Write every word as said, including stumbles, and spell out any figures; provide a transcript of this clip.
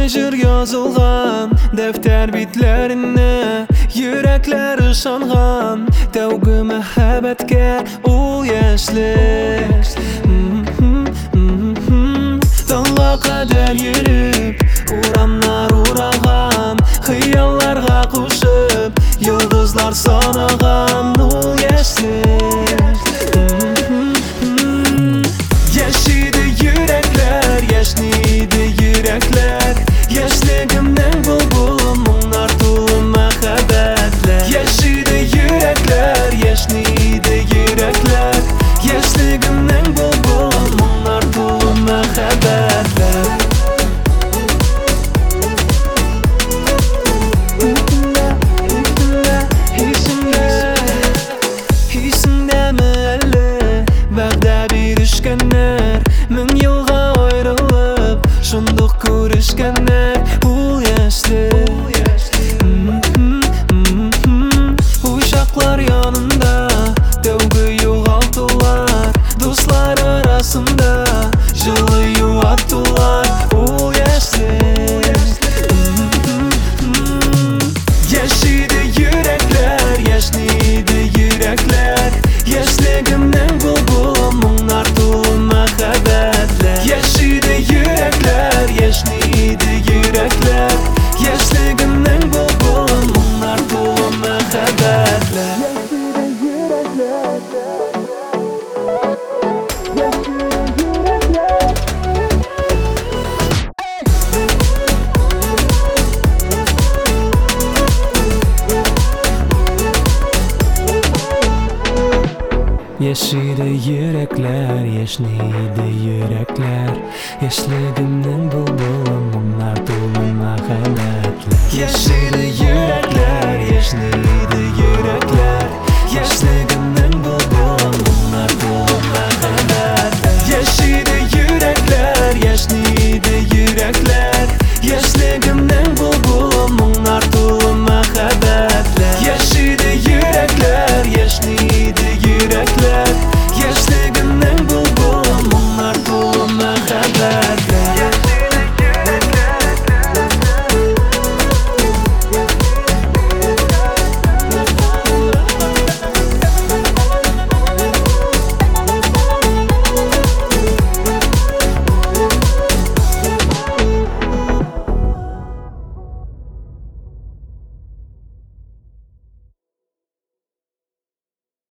jür yazılgan defter bitlerine, yürekler ışangan tevgi mehabetke ul yaşlık. Tanga kadar yürüp uranlar uragan, hıyallarga kuşup yıldızlar sanagan ul yaşlık. Yaşıydı yürekler, yaşlıydı yürekler, yaşlığımdan bulbulum bunlar dolu mehabetler. Yaşıydı yürekler, yaşlıydı yürekler, yaşlığımdan bulbulum bunlar dolu mehabetler. Min yılga ayrılıp şunduk görüşkenler ul yaşlık. Uşaklar yanında tevgi yoğaltılar, dostlar arasında жылы yuvattılar ul yaşlık. Yaşıydı yürekler, yaşlıydı yürekler, yaşlığımdan bulbulum bunlar dolu mehabetler. Yaşıydı yürekler, yaşlıydı yürekler, yaşlığımdan bulbulum bunlar dolu mehabetler. Yaşıydı yürekler, yaşlıydı yürekler, yaşlığımdan bulbulum bunlar dolu mehabetler. Yaşıydı yürekler, yaşlıydı yürekler.